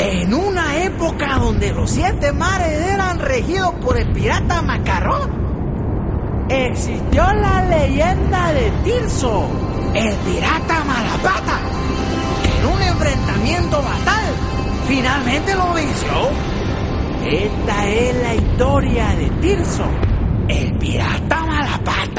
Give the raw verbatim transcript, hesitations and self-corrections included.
En una época donde los siete mares eran regidos por el pirata Macarrón, existió la leyenda de Tirso, el pirata Malapata, que en un enfrentamiento fatal finalmente lo venció. Esta es la historia de Tirso, el pirata Malapata.